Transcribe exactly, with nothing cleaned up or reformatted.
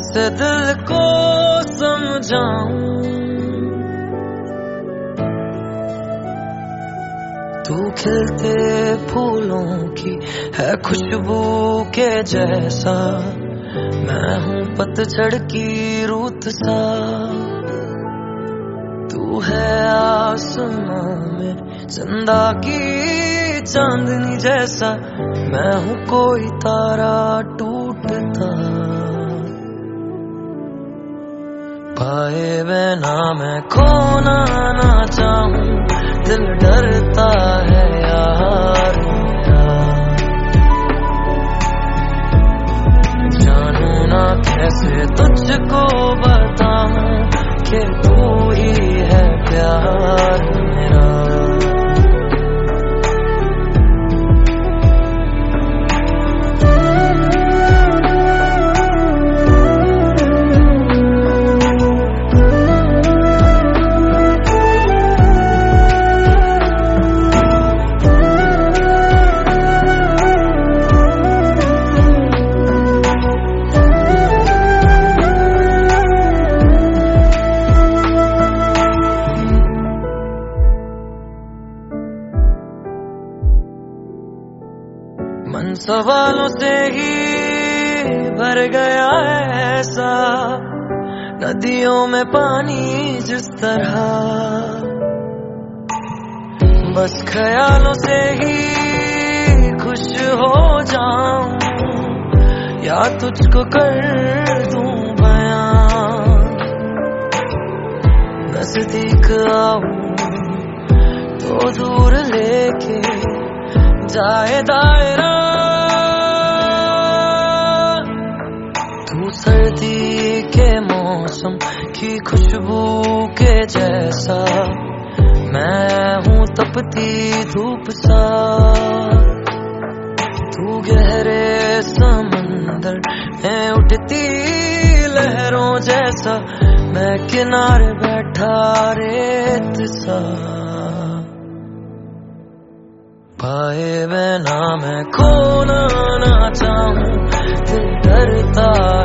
कैसे दिल को समझाऊं, तू खिलते फूलों की है खुशबू के जैसा, मैं हूँ पतझड़ की रूत सा। तू है आसमां में जिंदा की चांदनी जैसा, मैं हूँ कोई तारा टूटता। पाए बिना मैं खोना ना चाहूं, दिल डरता है यार मेरा। जानू ना कैसे तुझको बताऊं कि तू ही है प्यार मेरा। मन सवालों से ही भर गया है ऐसा, नदियों में पानी जिस तरह। बस ख्यालों से ही खुश हो जाऊं, या तुझको कर दूं बयां। नजदीक आऊं तो दूर लेके जाए दायरा। तू सर्दी के मौसम की खुशबू के जैसा, मैं हूँ तपती धूप सा। तू गहरे समंदर में उठती लहरों जैसा, मैं किनारे बैठा रेत सा। पाए बिना मैं खोना ना चाहूं, दिल डरता